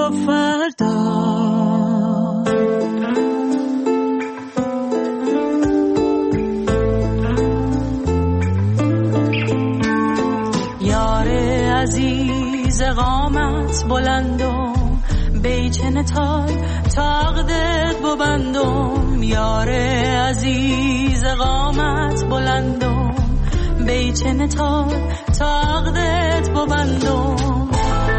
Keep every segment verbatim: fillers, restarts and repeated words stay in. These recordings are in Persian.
تا فردا. یار عزیز قامت بلندم بیچن تای تاقدت ببندم. یار عزیز قامت بلندم بیچن تای تاقدت ببندم.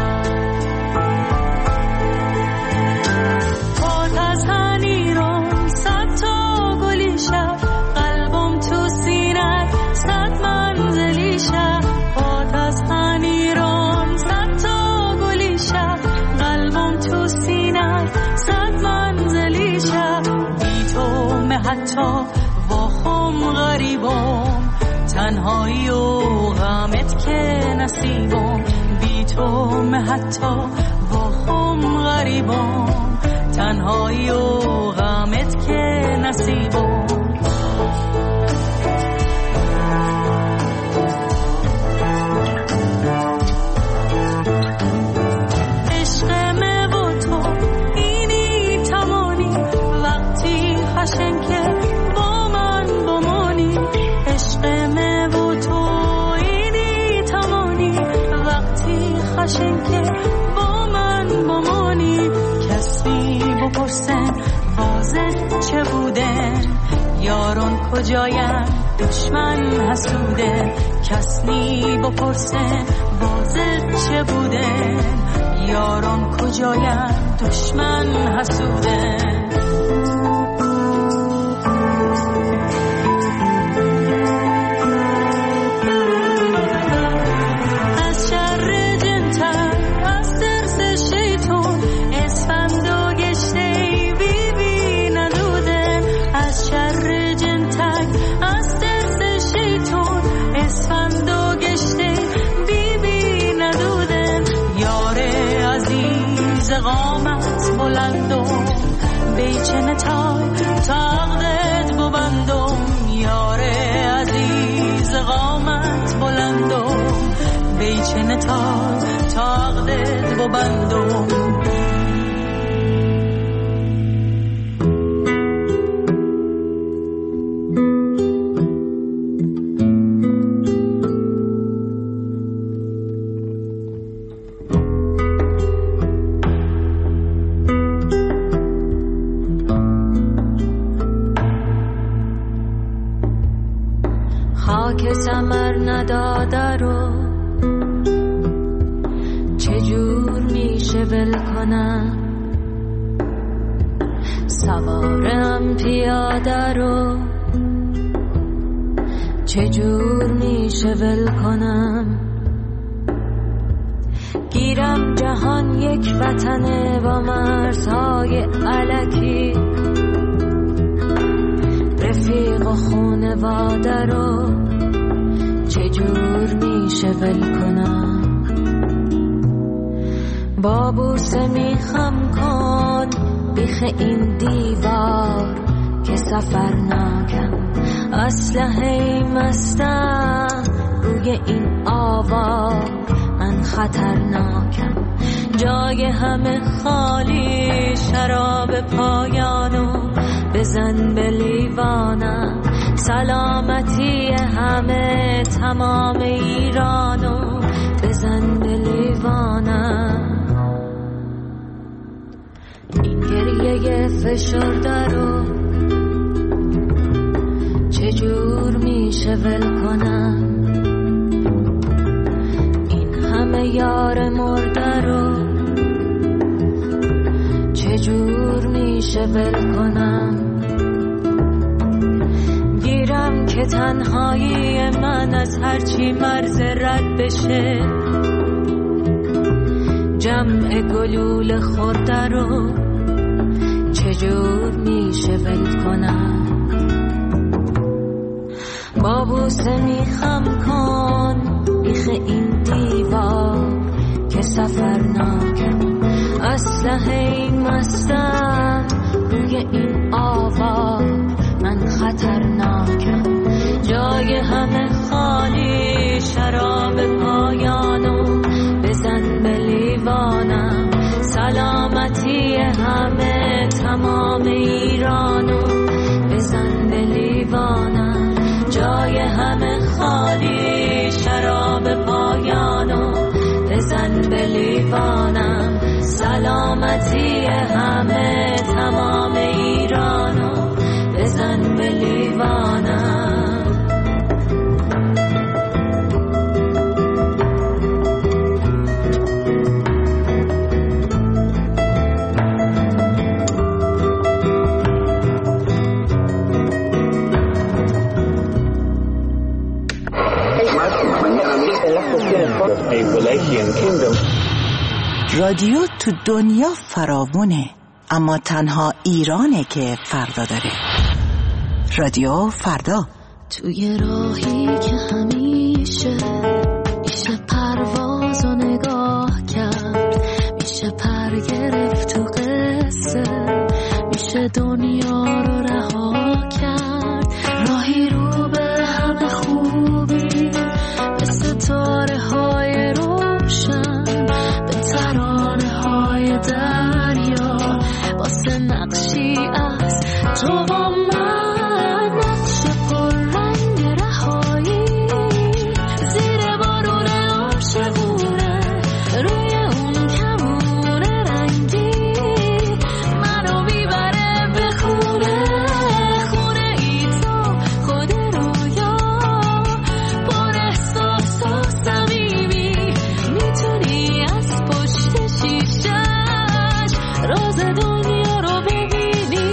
پاتزهنیرم صد تا گلی شب قلبم تو سینه صد منزلی شب. پاتزهنیرم صد تا گلی شب قلبم تو سینه صد منزلی شب. بی تو مه حتی واخم غریبم تنهایی و غمت که نصیبم. بی تو مه حتی واخم غریبم تنهایی و غمت که نصیبم. عشق من و تو اینی تمانی وقتی خشن که با من بمانی. عشق من و تو اینی تمانی وقتی خشن که با من بمانی. کسی بپرسن واضح چه بودن یاران کجاین دشمن حسوده. کسی بپرسن واضح چه بودن یاران کجاین دشمن حسوده. قامت بلندم بیچن تای تاقدت ببندم. یار عزیز قامت بلندم بیچن تای تاقدت ببندم. خاک ثمر نداده رو چجور میشه ول کنم. سوارم پیاده رو چجور میشه ول کنم. گیرم جهان یک وطنه با مرزهای الکی رفیق و خونواده رو چجور میشه ول کنم. با بوسه میخم کن بیخ این دیوار که سفر ناکم. اسلحه مستم روی این آوار من خطرناکم. جای همه خالی شراب پایانو بزن به لیوانم. سلامتی همه تمام ایرانو بزن به لیوانم. این گریه فشرده رو چجور میشه ول کنم. این همه یار مرده رو چجور میشه ول کنم. گیرم که تنهایی من از هرچی مرز رد بشه. جمع گلول خورده رو چجور میشه ول کنم. با بوسه میخم کن بیخ این دیوار که سفر ناکم. اسلحه مستم روی این آوار من خطرناکم. جای همه خالی شراب پایانو بزن به لیوانم. سلام سلامتی همه تمام ایرانو بزن به لیوانم، جای همه خالی شراب پایانو بزن به لیوانم، سلامتی همه تمام ایرانو بزن به لیوانم. رادیو تو دنیا فراوونه، اما تنها ایرانه که فردا داره. رادیو فردا. توی راهی که همیشه میشه پرواز و نگاه کرد، میشه پر گرفت تو قصه، میشه دنیا رو رها کرد. راهی رو به همه خوبی، به ستاره های روشن، به ترانه های دریا، واسه نقشی از تو با من، نقش پر رنگ رهایی، زیر بارون عاشقونه، روی اون کمون رنگی، منو میبره به خونه، خونه ای تو خود رویا، پر احساس و صمیمی، میتونی از پشت شیشه‌اش راز دنیا رو ببینی.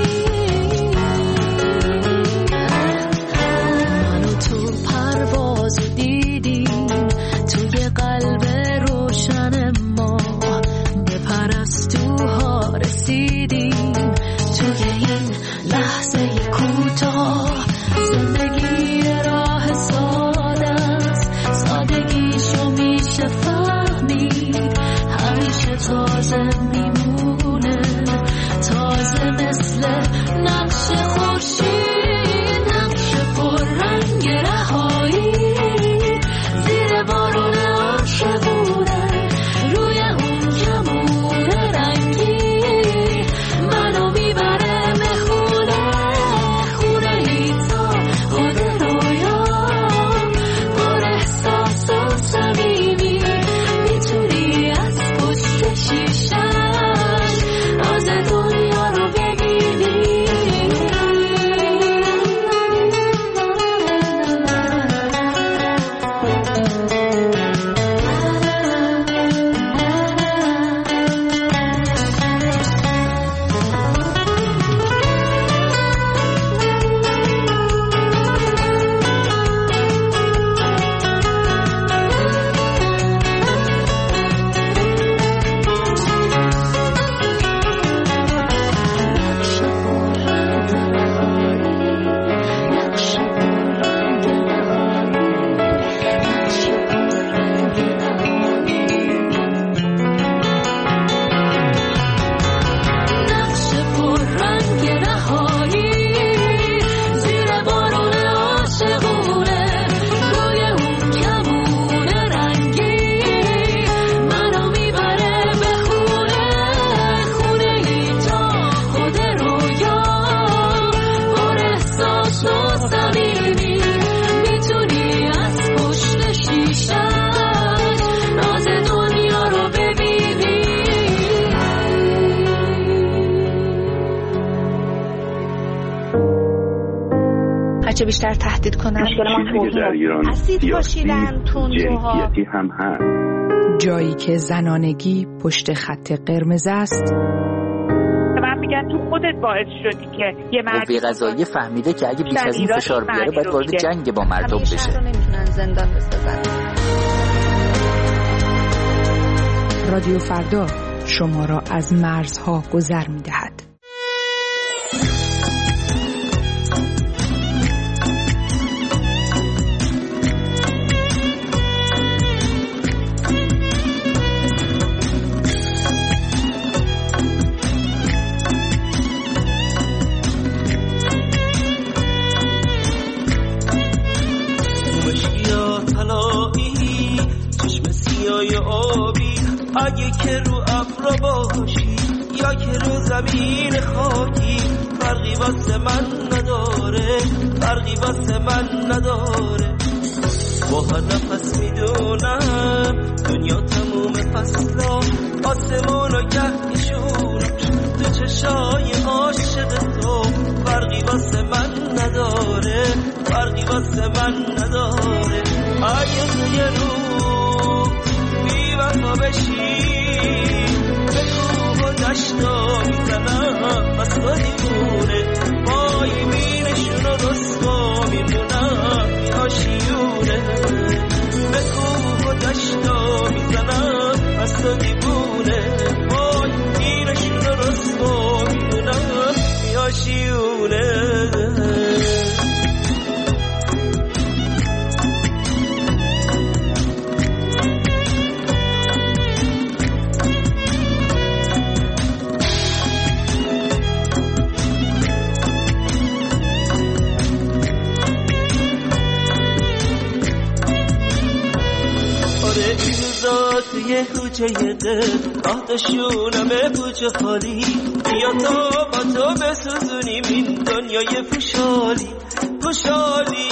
منو تو پرواز دیدیم، توی قلب روشن ما به پرستوها رسیدیم. توی این لحظه کوتاه زندگی راه ساده است، سادگیشو میشه فهمید، همیشه تازه میمونه، تازه مثل نقش خورشید، نقش پر رنگ رهایی، زیر بارون عاشقونه، روی اون کمون رنگی، منو میبره به خونه، خونه ای تا خود رویا، پر احساس و صمیمی، میتونی از پشت شیشه‌اش راز دنیا رو ببینی. نقش پر رنگ رهایی، زیر بارون عاشقونه، روی اون کمون رنگی، منو میبره به خونه، خونه ای تا خود رویا، پر احساس و صمیمی، میتونی از پشت شیشه‌اش راز دنیا رو ببینی. هرچه بیشتر تهدید کنن چیزی که در ایران اسید سیاسی پاشیدن تندروها، جنسیتی هم هست. جایی که زنانگی پشت خط قرمز است. من میگن تو خودت باعث شدی که یه مرد قوه قضاییه فهمیده که اگه بیش از این فشار بیاره باید وارد جنگ با مردم بشه. شهر رو نمیتونن زندان بسازن. رادیو فردا شما را از مرزها گذر می‌دهد. اگه که رو ابرا باشی یا که رو زمین خاکی فرقی واسه من نداره، فرقی واسه من نداره. با هر نفس میدونم دنیا تموم فصلا، آسمون و گهشونش تو چشای عاشق تو فرقی واسه من نداره، فرقی واسه من نداره. اگه تو یه رو بی وفا بشی به کوه و دشتا میزنم از تو دیوونه، با یمینشون و رسوا میمونم میاشیونه. به کوه و دشتا میزنم از تو دیوونه، با یمینشون و رسوا میمونم میاشیونه. توی کوچه دل آتشونم بوچه خالی، بیا تا با تو بسوزونیم این دنیای پوشالی پوشالی.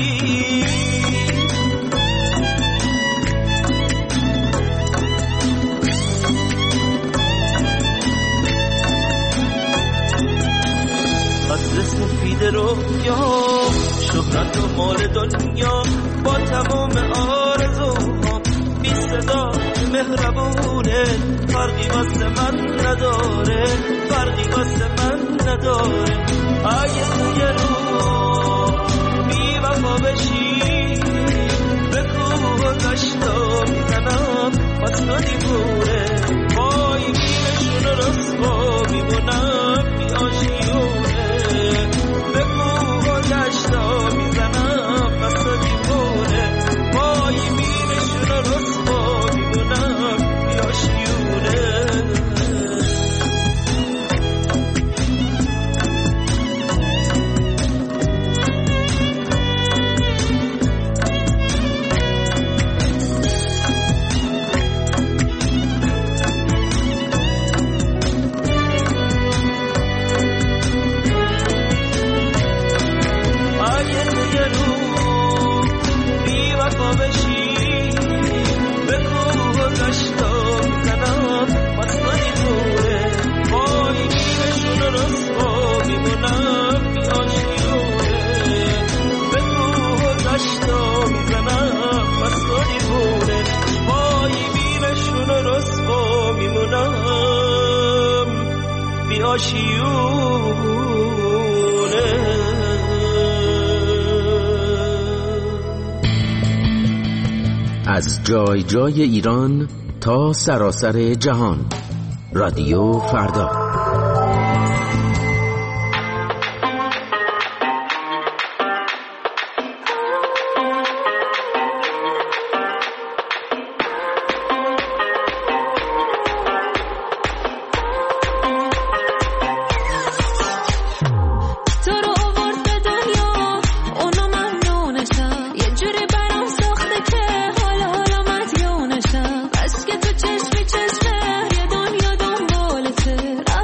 قصر سفید رویا شهرت و مال دنیا با تمام آرزوها بی صدا مهربونه، فرقی واسه من نداره، فرقی واسه من نداره. اگه تو یه رو بی وفا بشی به کوه و دشتا میزنم از تو دیوونه، با یمینشون و رسوا میمونم بی آشیونه. به کوه و دشتا میزنم از تو دیوونه، با یمینشون و رسوا میمونم بی آشیونه. از جای جای ایران تا سراسر جهان، رادیو فردا. بس که تو چشمی چشمه یه دنیا دنبالته.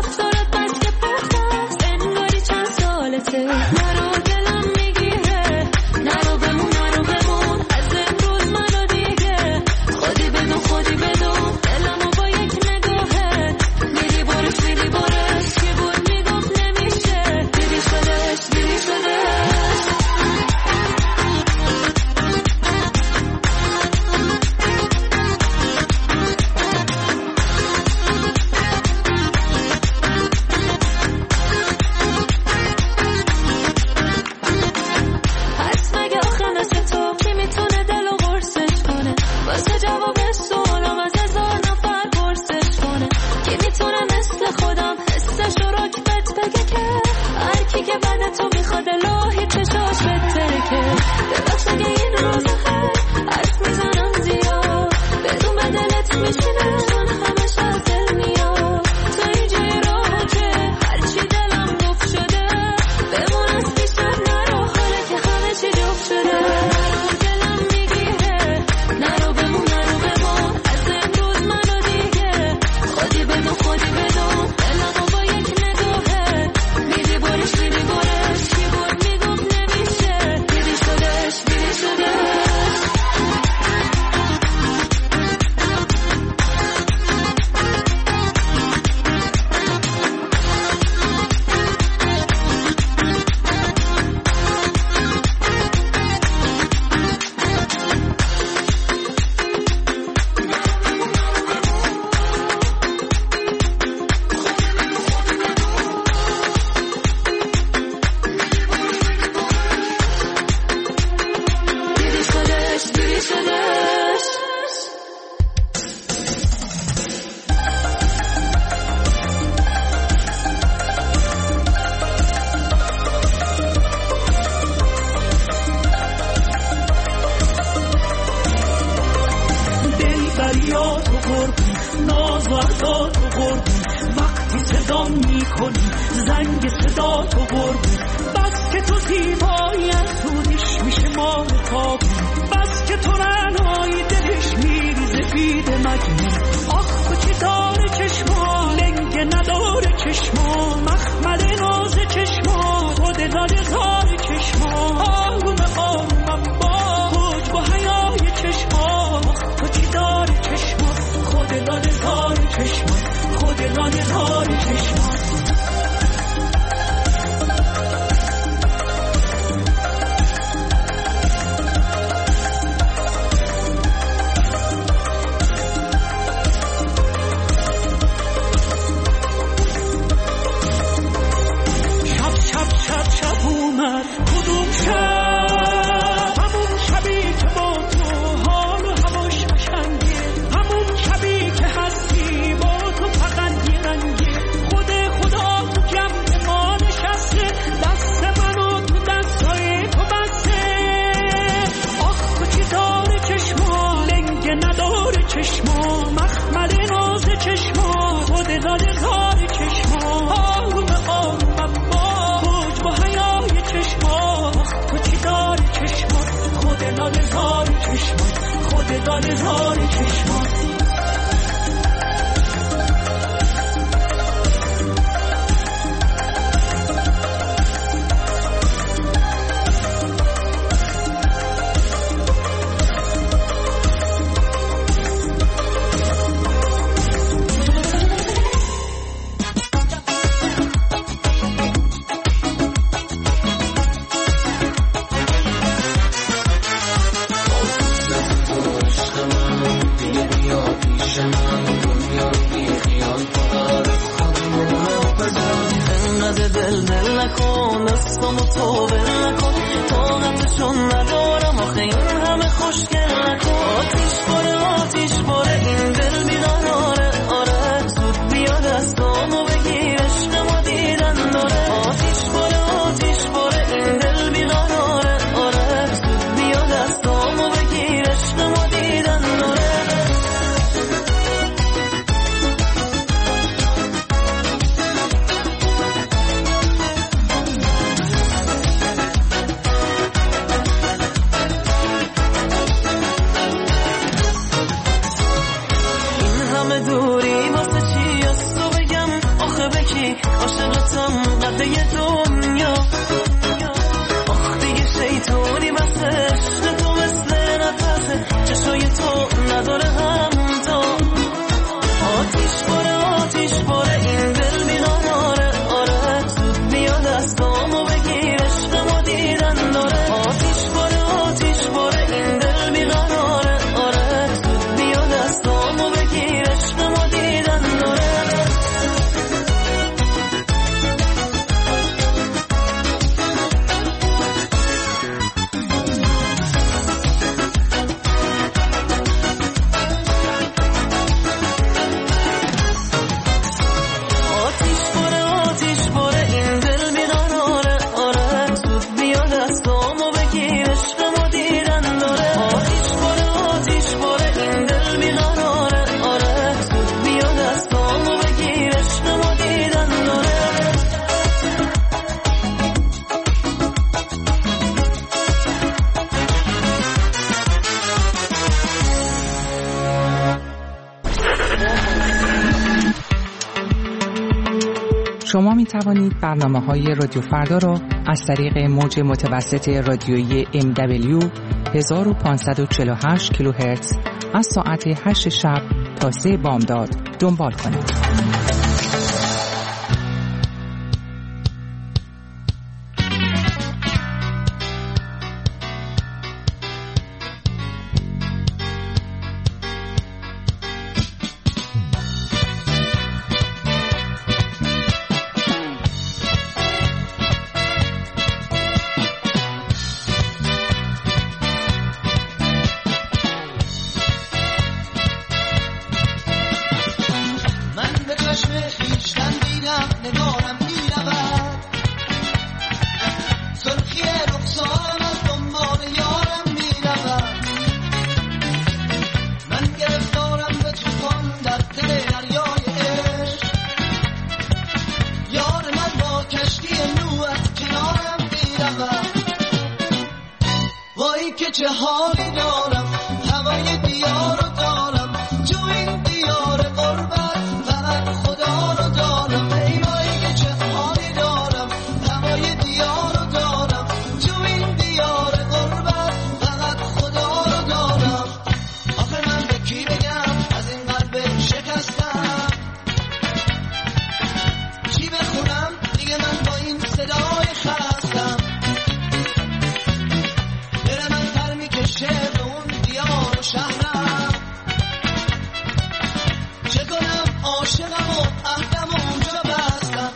دریا تو قربون، ناز و عطا تو قربون، وقتی صدا میکنی زنگ صدا تو قربون، بس که تو زیبایی از دودش میشه مال تابون، بس که تو رنایی دلش میریزه بید مجنون. آخ تو چی داره چشما لنگ نداره چشما، مخمل ناز چشما خود داده زار چشما، آروم آرومم باش با حیای چشما. تو چی داره چشما خود داده زار چشما، خود داده زار چشما. کدوم شب همون شبی که با تو حال و هواش قشنگه، همون شبی که هستی با تو فقط یه رنگه، خود خدا تو جمع ما نشسته، دست منو تو دستای تو بسته. آخ تو چی داره چشما لنگ نداره چشما، مخمل ناز چشما خود داده زار چشما، آروم آرومم باش با حیای چشما. تو چی داری چشما خود داده زار چشما، خود داده زار چشما. شما می توانید برنامه‌های رادیو فردا را از طریق موج متوسط رادیویی ام دبلیو هزار و پانصد و چهل و هشت کیلوهرتز از ساعت هشت شب تا سه بامداد دنبال کنید. من به چه حالی دارم هوای دیار رو دارم تو این دیار قربت فقط خدا رو دارم ای وای که چه حالی دارم هوای دیار رو دارم تو این دیار قربت فقط خدا رو دارم آخه من به کی بگم از این قلب شکستم چی بخونم دیگه من با این صدای خستم دل من پر میکشه به اون دیار و شهرم چه کنم عاشقم و عهدم و اونجا بستم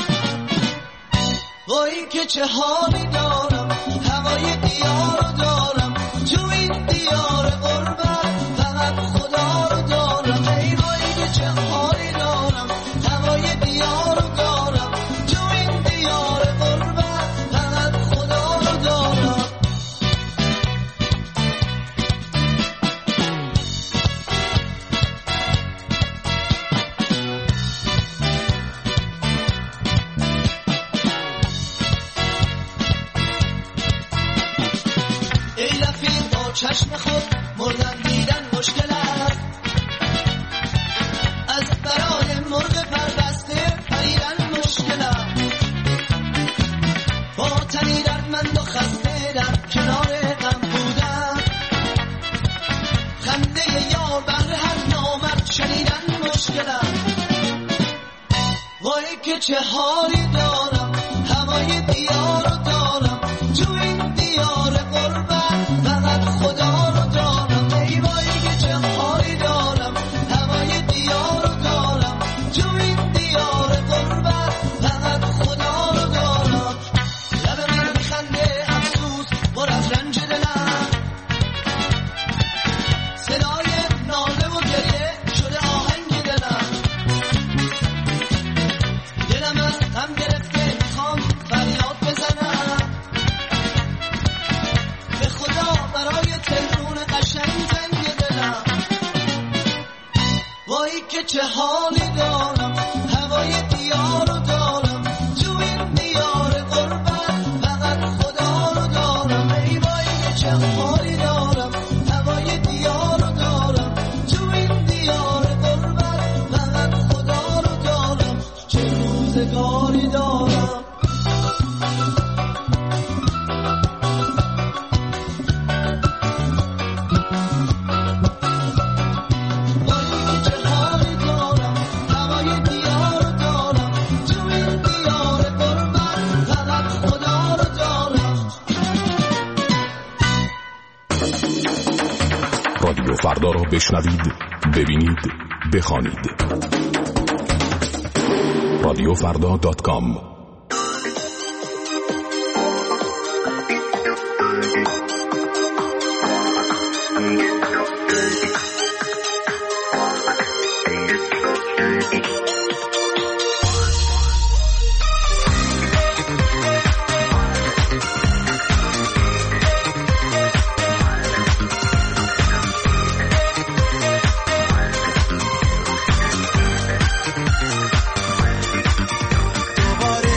وای که چه حالی دارم هوای دیار رو دارم تو این دیار قربت فقط خدا رو دارم ای وای که چه حالی دارم هوای دیار رو دارم تو این دیار قربت فقط خدا رو دارم ای رفیق با چشم خود مردن دیدن مشکل است از برای مرغ پربسته پریدن مشکل است با تنی دردمند و خسته در کنار غم بودن خنده یار بر هر نامرد شنیدن مشکل است وای که چه حالی دارم هوای دیار رو دارم تو این دیار قربت فقط خدا رو دارم ای وای که چه حالی دارم هوای دیار رو دارم تو این دیار قربت فقط خدا رو دارم لب من میخنده افسوس پر از رنج دلم صدای ناله و گریه شده آهنگ دلم دلم از غم گرفته میخوام فریاد بزنم به خدا برای تهرون قشنگ زنگ دلم وای که چه حالی دارم هوای دیار رو دارم تو این دیار قربت فقط خدا رو دارم ای وای که چه حالی دارم هوای دیار رو دارم تو این دیار قربت فقط خدا رو دارم چه روزگاری دارم وای که چه حالی دارم هوای دیار رو دارم تو این دیار قربت فقط خدا رو دارم رادیو فردا را بشنوید، ببینید، بخوانید. رادیو فردا دات کام دوباره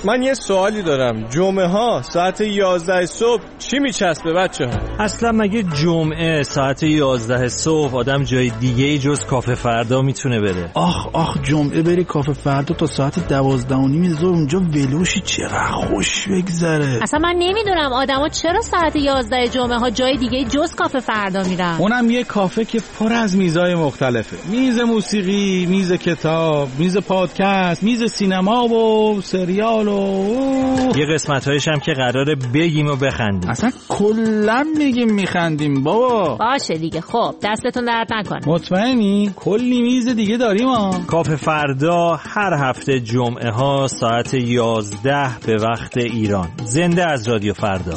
من یه سوالی دارم، جمعه ها ساعت یازده صبح چی میچسبه بچه ها؟ اصلا مگه جمعه ساعت یازده صبح آدم جای دیگه جز کافه فردا میتونه بره؟ آخ آخ جمعه بری کافه فردا تا ساعت دوازده و نیم ظهر اونجا ولوشی چقدر خوش بگذره. اصلا من نمیدونم آدما چرا ساعت یازده جمعه ها جای دیگه جز کافه فردا میرن. اونم یه کافه که پر از میزای مختلفه، میز موسیقی، میز کتاب، میز پادکست، میز سینما و سریال و یه قسمت‌هایش هم که قراره بگیم و بخندیم. اصلا کلا میگیم میخندیم بابا. باشه دیگه، خب دستتون درد نکنه. مطمئنی؟ کلی میز دیگه داریم ها. کافه فردا هر هفته جمعه ها ساعت یازده به وقت ایران. زنده از رادیو فردا.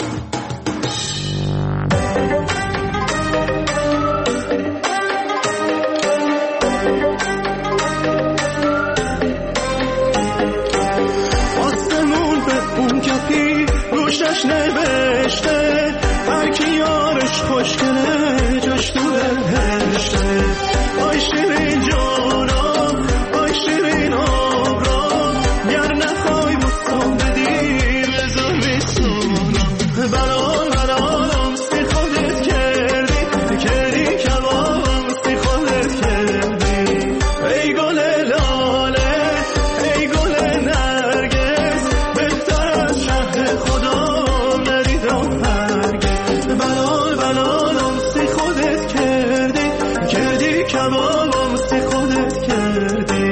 روشش نوشته هر کی یارش خوشگله جاش تو بهشته. آی شیرین جانم آی شیرین آبرام گر نخوای بستان بدی بزن میسونم. بلال بلالم سی خودت کردی کردی کبابم سی خودت کردی. ای گل لاله ای گل نرگس بهتر از شهر خدا ندیدم هرگز. بلال بلالم سی خودت کردی کردی کبابم سی خودت کردی.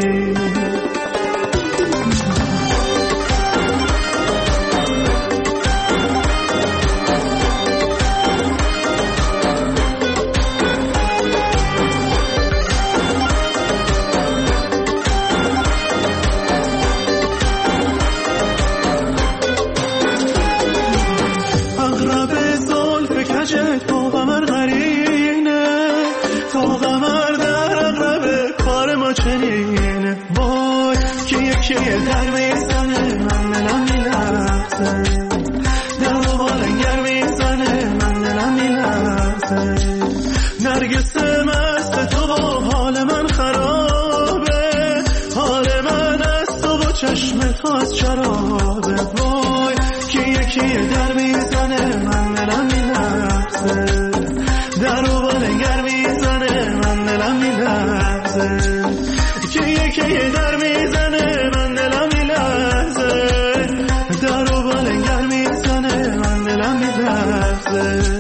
کیه در میزنه من دلم میلرزه. در و بالنگر میزنه من دلم میلرزه. نرگس مست تو با حال من خرابه. حال من از تو با چشم تو از شرابه. وای کیه کیه در میزنه من دلم میلرزه. در و بالنگر میزنه من دلم میلرزه. کیه کیه در میزنه من دلم میلرزه. در و بالنگر میزنه من دلم میلرزه.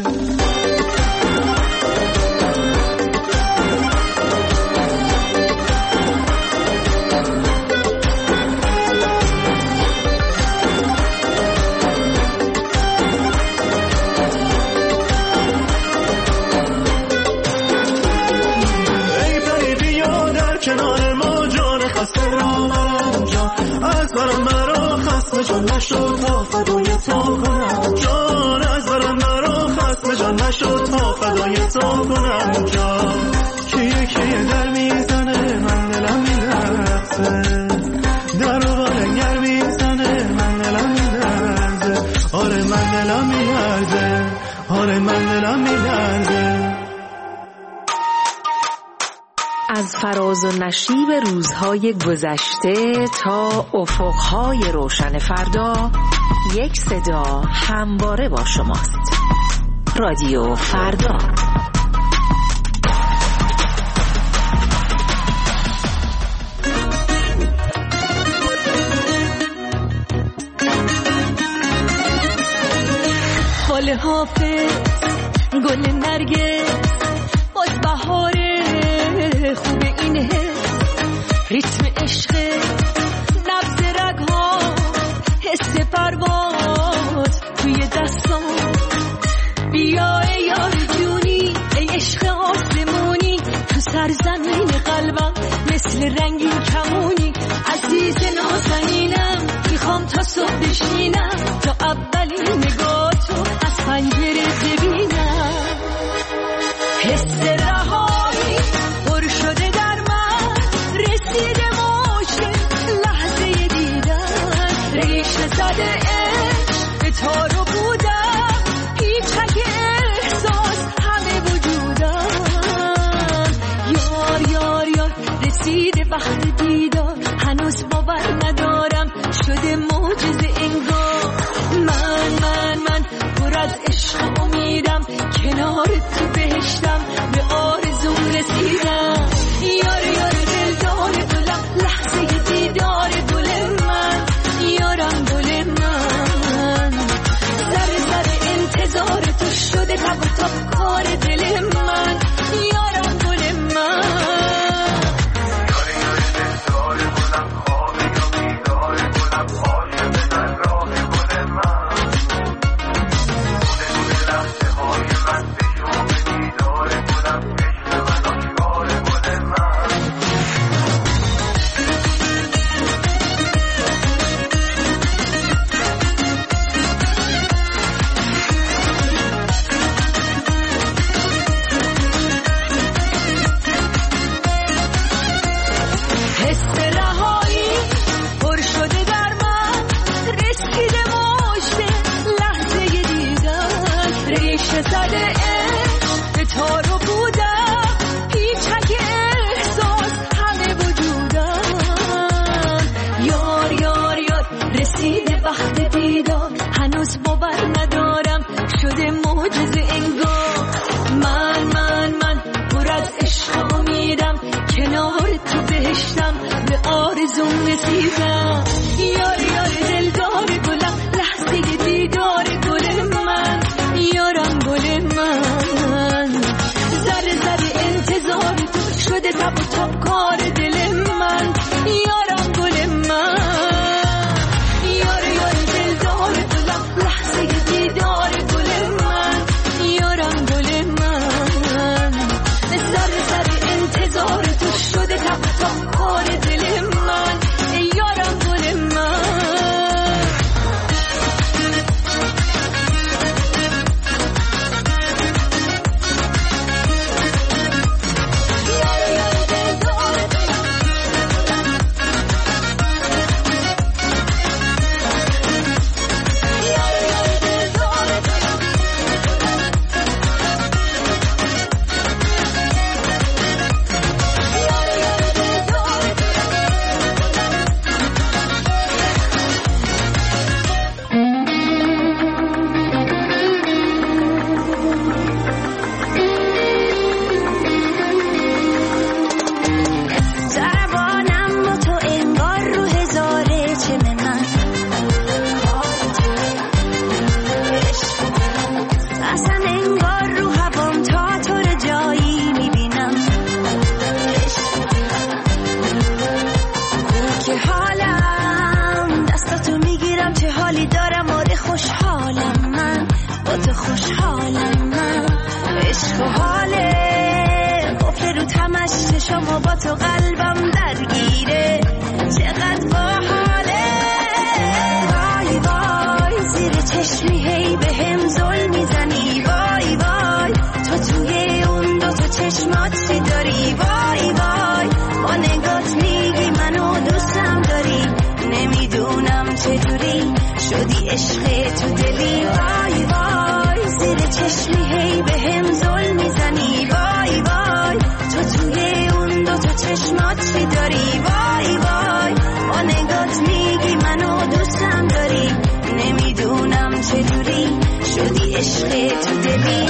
ای پری بیا در کنار ما جان خسته را برم جان. از برم مرا خسته جان نشد تا فدای تو کنم جان. از برم مرا خسته جان نشد تا فدای تو کنم جان. کیه کیه در میزنه من دلم میلرزه. در و بالنگر میزنه من دلم میلرزه. آره من دلم میلرزه. آره من دلم میلرزه. از فراز و نشیب روزهای گذشته تا افقهای روشن فردا، یک صدا همواره با شماست. رادیو فردا. گل حافظ گل نرگس باز بهاره خوب این حس. ریتم عشق نبض رگ‌ها حس پرواز توی دستام. بیا ای یار جونی ای عشق آسمونی تو سرزمین قلبم مثل رنگین کمونی. عزیز نازنینم میخوام تا صبح بشینم تا اولین نگاه تو از پنجره ببینم. حس رهایی پر شده در من رسیده موج لحظه دیدن. ریشه زده عشق به تارو بودم پیچک احساس همه وجودم. یار یار یار رسیده وقت دیدار هنوز باور ندارم شده معجزه تو بهشتم به آرزوم رسیدم. یار یار دلدار گلم لحظه دیدار گل من، یارم گل من. سر سر انتظار تو شده تب و تاب کار دل من، یارم گل من. آرزوم رسیدم. یار یار دلدار گلم لحظه دیدار گل من، یارم گل من. ذره ذره انتظار تو شده تب و تاب کار دل من، یارم گل من. یار یار دلدار گلم لحظه دیدار گل من، یارم گل من. ذره ذره انتظار تو شده تب و تاب کار دل من، یارم گل من. شما با تو قلبم درگیره، چقدر باحاله. وای وای زیر چشمی هی به هم زل میزنی، وای وای تو توی اون دو تا چشمات چی داری، وای وای با نگات میگی منو دوستم داری، نمیدونم چجوری شدی عشق تو دلی. وای وای زیر چشمی هی به هم زل میزنی، وای وای تو توی تو چشمات چی داری، وای وای با نگات میگی منو دوستم داری، نمیدونم چجوری شدی عشق تو دلی.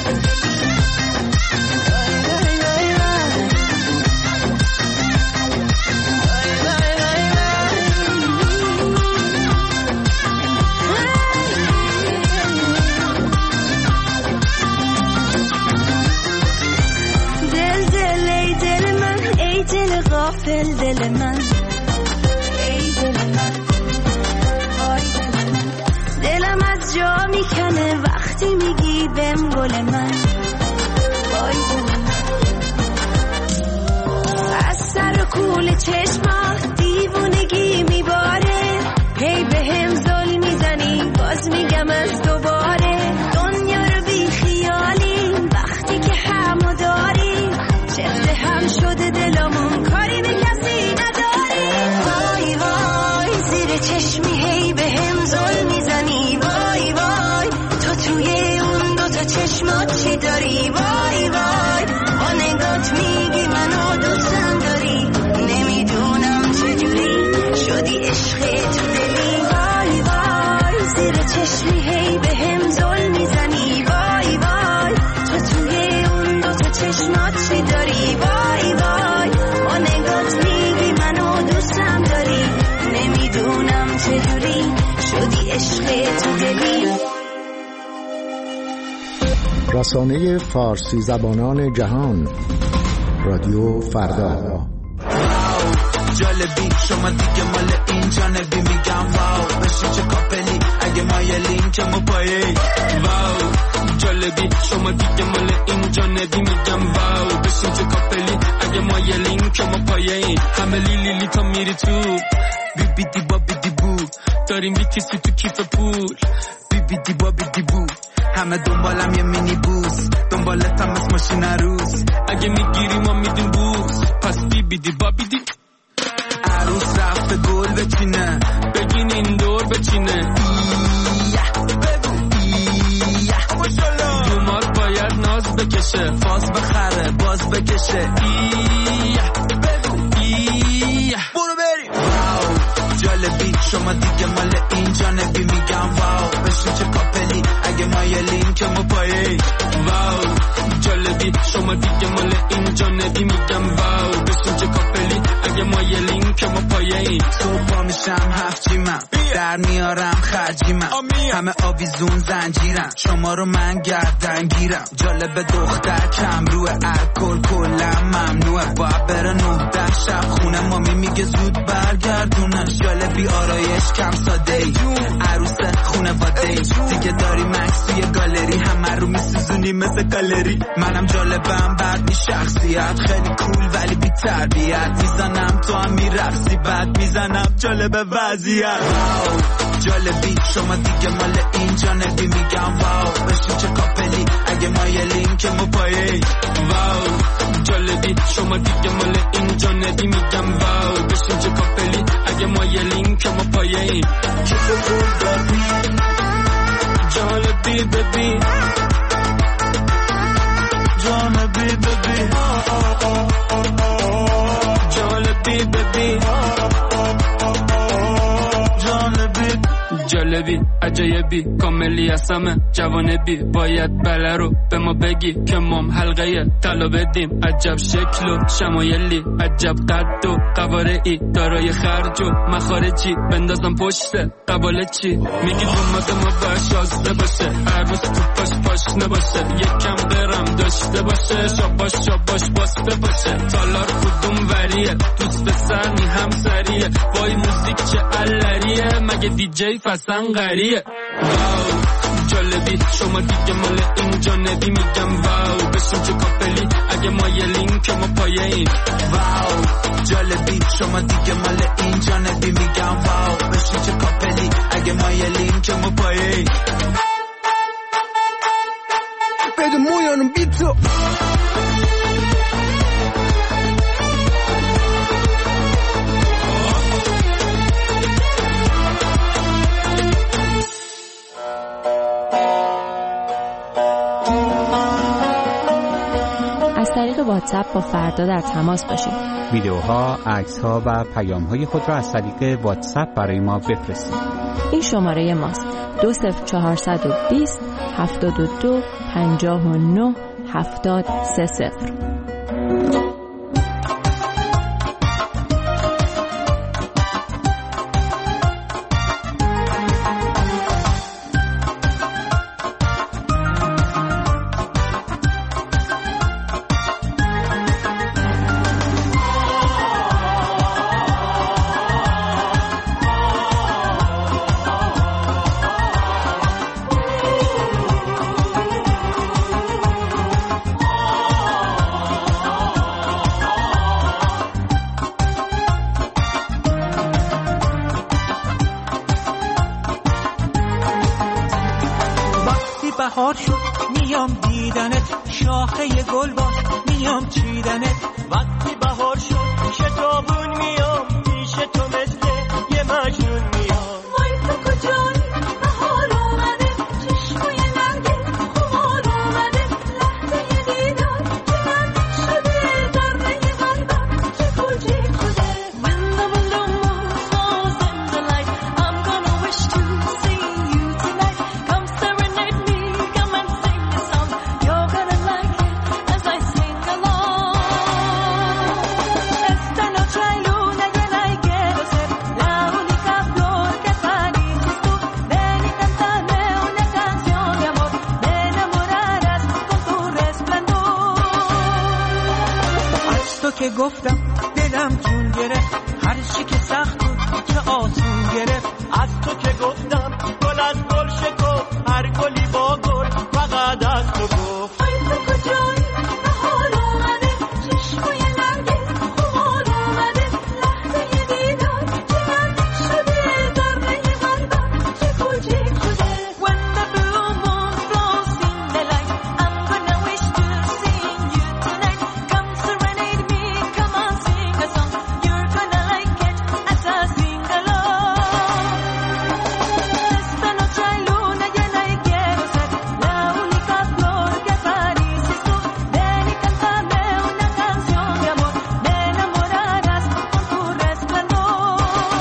دل غافل دل من، ای دل من، آی دل من. دلم از جا میکنه وقتی میگی بهم گل من، آی دل من. از سر و کول چشمات دیوونگی میباره، هی بهم زل میزنی باز میگم از دوباره. دنیا رو بی خیالی وقتی که همو داری، چفته هم شده دلمون کاری به کسی نداری. وای وای زیر چشمی هی به هم زل میزنی، وای وای تو توی اون دو تا چشمات چی داری، وای وای با نگات میگی منو دوستم داری، نمیدونم چجوری شدی عشق تو دلی. وای وای زیر چشمی هی به هم زل میزنی، وای وای تو رسانه فارسی زبانان جهان، رادیو فردا. جالبی شما دیگه مال این جانبی، میگم واو بشین چه کاپلی اگه ما یه لینک مو پایی. واو جالبی شما دیگه مال این جانبی، میگم واو بشین چه کاپلی اگه ما یه لینک مو پایی. همه لیلی لی تا میری تو بی بی دی با بی دی بو، داریم میکسی تو کیف پول بی بی دی با بی دی بو. همه دنبالم یه مینی بوس، دنبالتم از ماشین روز، اگه میگیری ما میدیم بوس، پس بی بی دی با بی دی. عروس رفته گل بچینه، بگین این دور بچینه. دومات باید ناز بکشه، فاز بخره باز بکشه. برو بریم. واو جالبی شما دیگه مال این جانبی، میگم واو بشین چه کاپلی اگه ما یه لینک مو پایی. واو جالبی شما دیگه مال این جانبی، میگم واو بشین چه کاپلی اگه ما یه لینک مو پایی. صبح پا میشم هفت جیمم، در میارم خرجی من، همه آویزون زنجیرم، شما رو من گردن گیرم. جالب دختر کم روه، الکل کلم ممنوعه، باید بره نه ده شب خونه، مامی میگه زود برگردونش. جالبی آرایش کم ساده ای، عروس خونه واده ای، دیگه داری مکس توی گالری، همه رو میسوزونی مثل گالری. منم جالبم بعد می شخصیت، خیلی کول ولی بی تربیت، میزنم تو هم میرقصی بعد میزنم جالب وضعیت. جالبی شما دیگه مال این جانبی، میگم واو بشین چه کاپلی اگه ما یه لینک مو پایی. واو جالبی شما دیگه مال این جانبی، میگم واو بشین چه کاپلی اگه ما یه لینک مو پایی. جالبی ببین جانبی ببین جالبی ببین جالبی جالبی عجایبی کاملی هستمه جوانبی، باید بله رو به ما بگی که مام حلقه طلا بدیم. عجب شکل و شمایلی، عجب قد و قوارعی، دارای خرج و مخارجی، بندازم پشت قباله چی؟ میگی دومات ما باید شازده باشه، عروس تو پاش پاش نباشه، یکم قرم داشته باشه، شاباش شاباش باسته باشه. تالار کدوم وریه، دوست سرمی هم سریه، وای موزیک چه علریه، مگه دی جی فسن غریه. واو جالبی شما دیگه مال این جانبی، میگم واو بشین چه کاپلی اگه ما یه لینک ما پایین. واو جالبی شما دیگه مال این جانبی، میگم واو بشین چه کاپلی اگه ما یه لینک ما پایین. بده مویانم بی تو از طریق واتساپ با فردا در تماس باشید. ویدیوها، عکس‌ها و پیام‌های خود را از طریق واتساپ برای ما بفرستید. این شماره ماست: دو صفر چهارصد و بیست هفتاد و دو پنجاه و نه هفتاد سه صفر. بهار شد میام دیدنت، شاخه گل باش میام چیدنت. وقتی بهار شد شتابون میام پیش تو مثل یه مجنون میام. وای تو کجایی بهار اومده، چشمای نرگه خمار اومده، لحظه دیدار که نزدیک شده، ذره قلبم چه کجی شده. When the window moves falls in the light, I'm gonna wish to see you tonight. Come serenade me, come and sing a song, you're gonna like it as I sing along. Esta noche که گفتم دلم جون گرفت، هر چی که سخت بود که آسون گرفت. از تو که گفتم گل از گل شکفت، هر گلی با گل فقط از تو گفت. ای تو کجایی بهار اومده، چشمای نرگس خمار اومده، لحظه دیدار که نزدیک شده، ذره قلبم چه کوچیک شده. When the blue moon flows in the light, I'm gonna wish to see you tonight. Come serenade me, come on sing a song, you're gonna like it as I sing along. Esta noche hay luna llena y quiero ser la única flor que acaricies tú. Ven y cántame una canción de amor, me enamorarás con tu resplandor.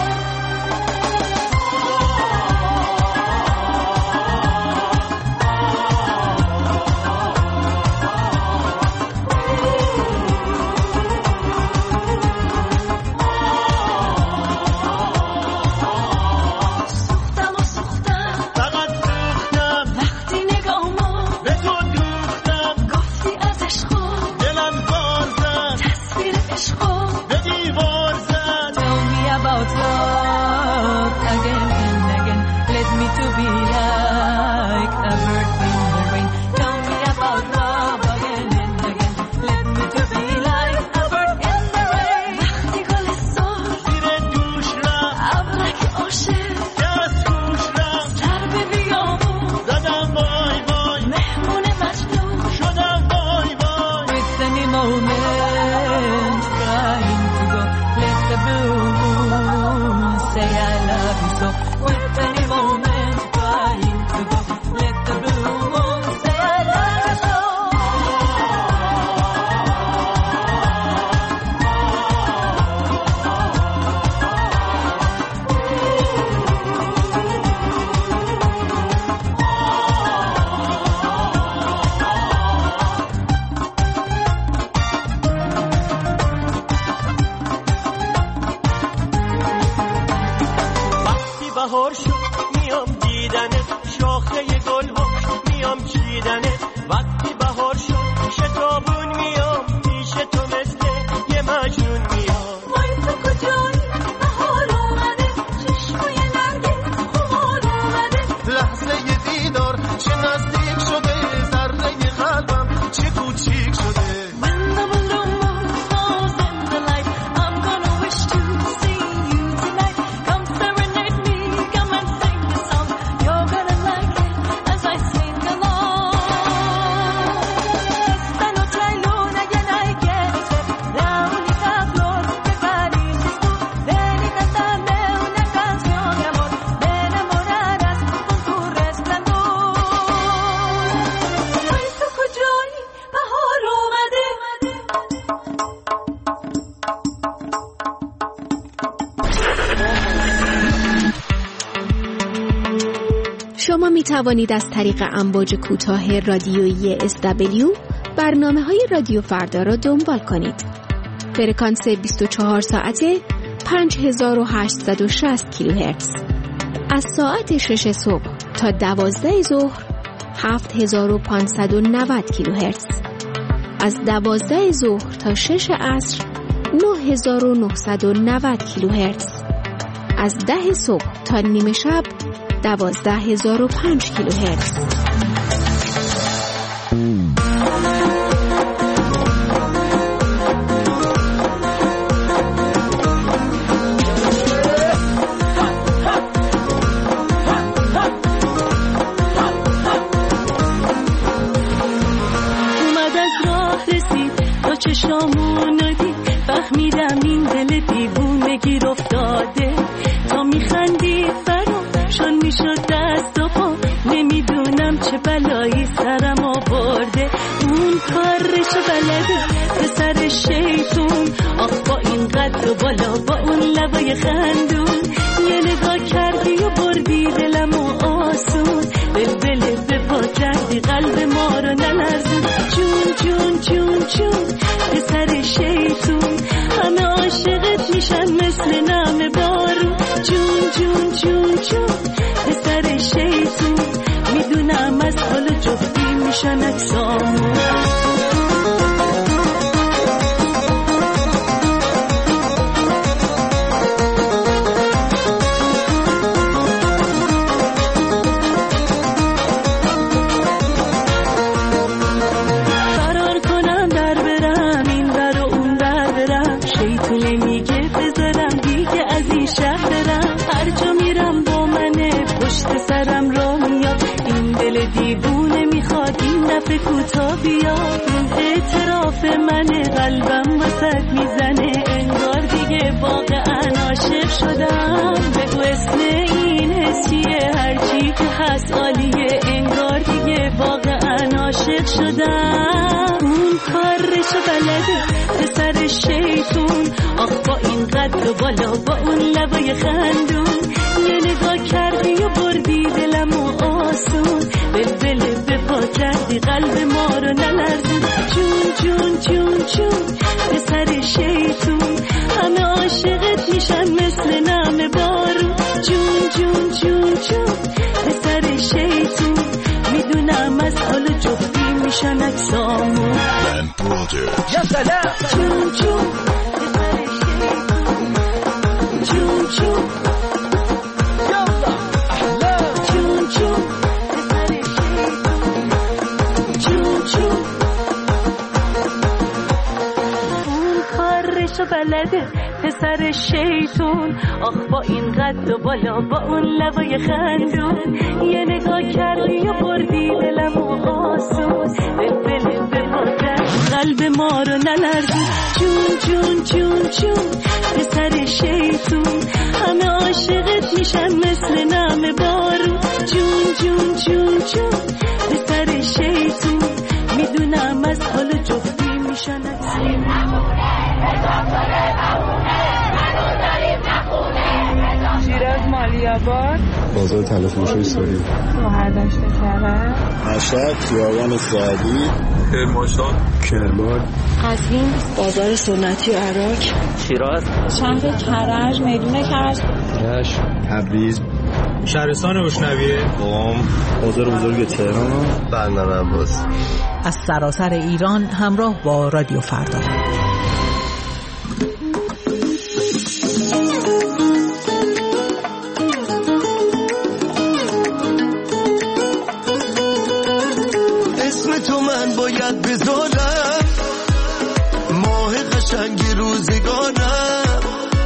سوختم و سوختم فقط سوختم وقتی نگاهمو به تو دوختم، گفتی از عشقو دلم زار زد تصویر عشقو به دیوار زد. Tell me about love again and again. Let me to be like a bird in the rain. Tell me about love again and again. Let me to be like a bird in the rain. وقتی گل سر زیر دوش رفت، ابرک عاشق که از گوش رفت، سر به بیابون زدم وای وای، مهمون مجنون شدم وای وای. With any moment trying to go, let the blue moon say I love you so. With any moment trying to go, let the blue moon say I love you so. وقتی بهار شد میام دیدنت، شاخه گل ها میام چیدنت. وقتی بهار شد شتابون میام، پیش تو مثل یه مجنون میام. وای تو کجایی بهار اومده، چشمای نرگس خمار اومده، لحظه دیدار چه نزدیک شده، ذره قلبم چه کوچیک شده. When the blue moon falls in the light, I'm gonna wish to see you tonight. Come serenade me, come and sing a song, you're gonna like it as I sing along. Esta noche hay luna llena y quiero ser la única flor que acaricies tú. Ven y cántame una canción de amor, me enamorarás con tu resplandor. ای تو کجایی بهار اومده. شما می توانید از طریق امواج کوتاه رادیویی اس دبلیو برنامه های رادیو فردا را دنبال کنید. فرکانس بیست و چهار ساعته پنج هزار و هشتصد و شصت کیلوهرتز. از ساعت شش صبح تا دوازده ظهر هفت هزار و پانصد و نود کیلوهرتز. از دوازده ظهر تا شش عصر نه هزار و نهصد و نود کیلوهرتز. از ده صبح تا نیمه شب دوازده هزار و پنج کیلوهرتز. اومد از راه رسید با چشامون دید، فهمیدم این دل دیوونه گیر افتاده. تا میخندی فرامشان میشد دست و پا، نمیدونم چه بلایی سرم آورده. اون کارش بلده پسر شیطون، آخ با این قد و بالا با اون لبای خندون. یه نگاه کردی و بردی دلم و آسون، بلبله به پا کردی قلب ما رو نلرزون. جون جون جون جون پسر شیطون، همه عاشقت میشن مثل نم بارون. جون جون جون جون پسر شیطون، میدونم از حال جفتی میشن اجسامون. لب کوتا بیا، اعتراف من قلبم وسط میزنه، انگار دیگه واقعا عاشق شدم. بگو اسم این حس چیه؟ هرچی که هست عالیه، انگار دیگه واقعا عاشق شدم. اون کارشو بلده پسر شیطون، آخ با این قد و بالا با اون لبای خندون، یه نگاه کردی و بردی دلمو آسون، بلبل به پا کردی قلب ما رو نلرزون. جون جون جون جون پسر شیطون، همه عاشقت میشن مثل نم بارون. جون جون جون جون پسر شیطون، میدونم از حال جفتی میشن اکسامون. یا سلام جون جون پسر شیطون، جون جون یالا احلا، جون جون پسر شیطون، جون جون. اون کارشو بلده پسر شیطون، آخ با این قد و بالا با اون لبای خندون، یه نگاه کردی و بردی دلمو آسون، بلبل به پاکر قلب ما رو نلرزون. جون جون جون جون پسر شیطون، همه عاشقت میشن مثل نم بارون. جون جون جون جون پسر شیطون، میدونم از حال جفتی میشن اکسون. شیراز مالیاباد، بازار تلفروشی سوری، مهردشت کرد، مشهد خیابان سعدی، کرمانشاه، کرمان، قزوین، بازار سنتی و عراق، شیراز، شهر کرج، میدون کرج، رشت، تبریز، شهرستان روشنویه، قم، بازار بزرگ تهران، بندر عباس. از سراسر ایران همراه با رادیو فردا. اسم تو من باید بذارم، ماه قشنگ روزگارم،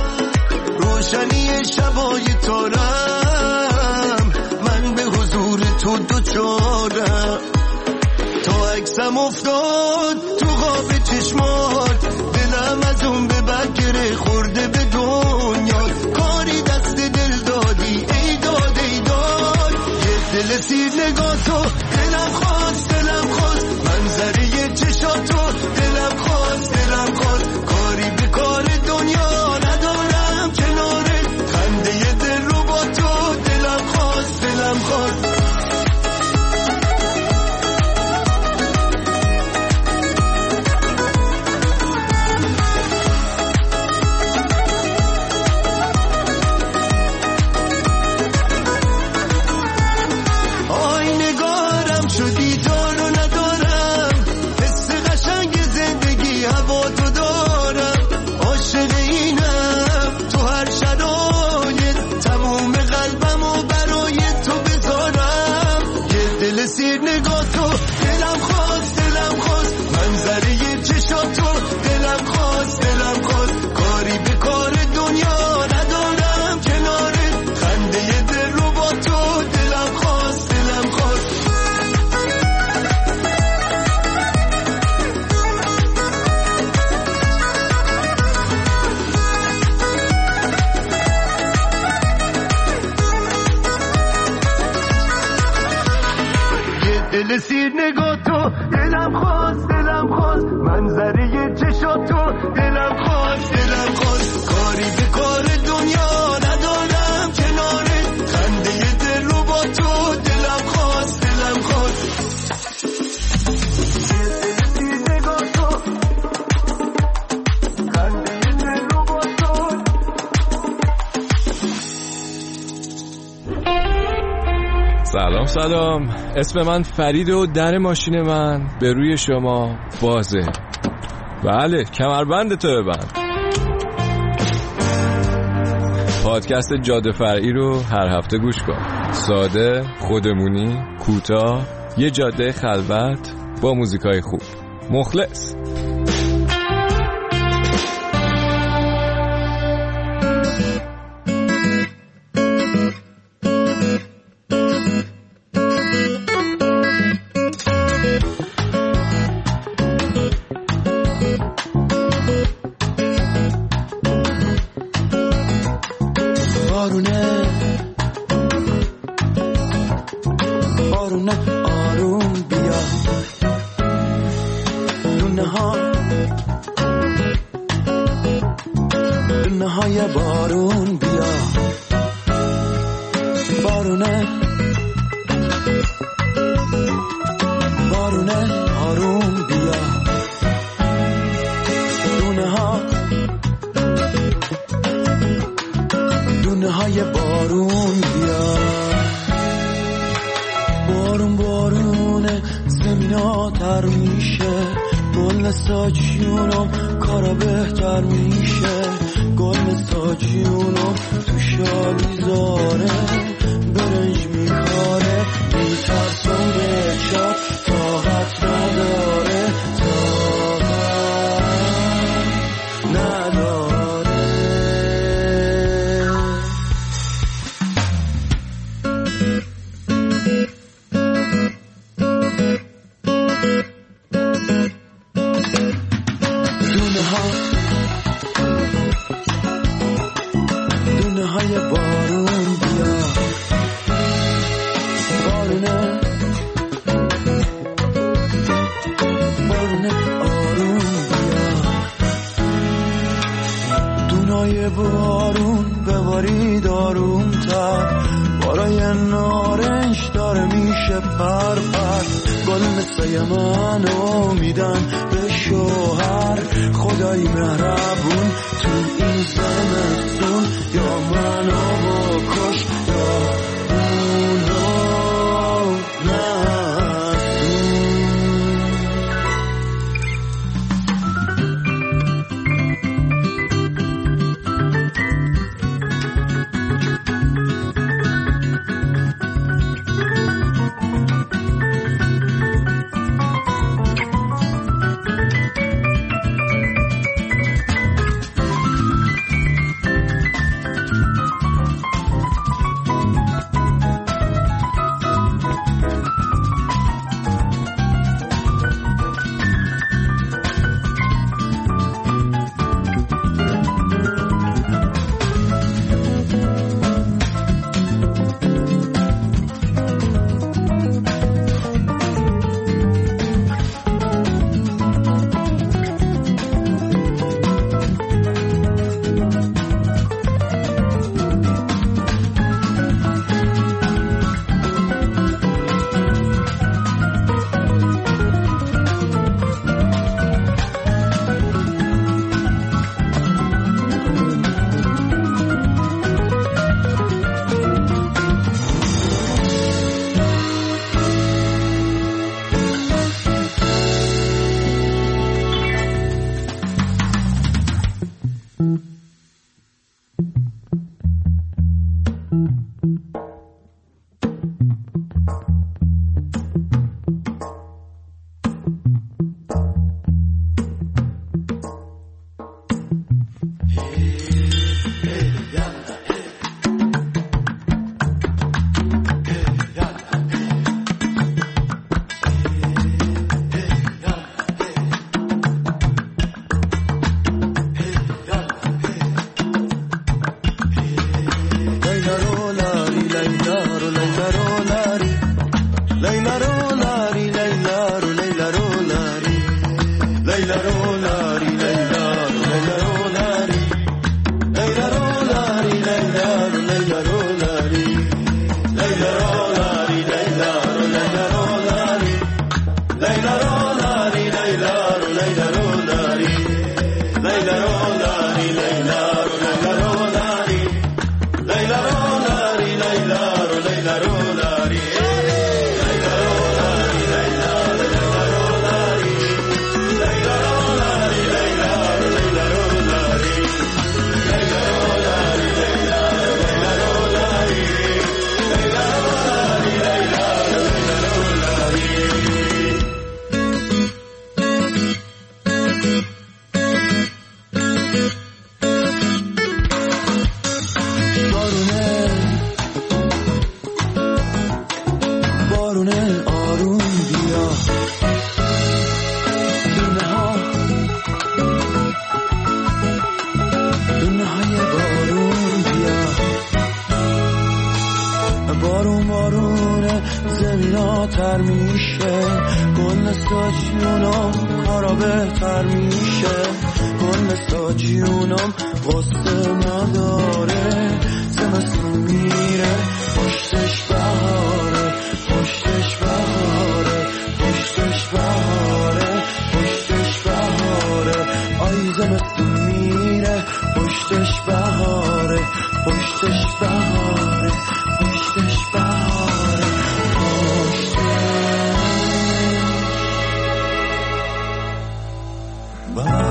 روشنی شبای تارم، من به حضور تو دوچارم. تا عکسم افتاد تو خواب چشمات، دلم از اون به بگره خورده به دنیا، کاری دست دل دادی ای داد ای داد. یه دل سیر نگاه تو دلم خواست دلم خواست، منظره چشاتو دلم خواست دلم خواست، کاری به کار دنیا ندارم کنارت، خنده دل رو با تو دلم خواست دلم خواست. دل سیر نگاه تو دلم خواست دلم خواست، منظره چشاتو دلم خواست دلم خواست، کاری به کار دنیا ندارم کنارت، خنده دل رو با تو دلم خواست دلم خواست. سلام سلام، اسم من فرید و در ماشین من به روی شما بازه. بله، کمربند تو ببند. پادکست جاده فرعی رو هر هفته گوش کن. ساده، خودمونی، کوتاه، یه جاده خلوت با موزیکای خوب. مخلص. ها دونه های بارون بیا بارونه بارونه آروم بیا دونه ها دونه های بارون بیا بارون بارونه زمینا تر میشه گل ساجیونم کارا بهتر میشه گل ساجیونم تو شالی زاره برنج میکاره میترسم به چاپ طاقت نداره طاقت نداره دونه ها دونه های بارون بیا بارونه بارونه آروم بیا دونای بارون ببارید آروم تر بارای نارنج داره میشه پر پر گل مثل منو میدن به شوهر خدای مهربون تو این زمستون یا منو بکش یا اونو مساجونم کارا بهتر میشه گل مساجونم قصه نداره زمستون میره پشتش بهاره پشتش بهاره پشتش بهاره پشتش بهاره آی زمستون میره پشتش بهاره پشتش بهاره پشتش بهاره پشتش بهاره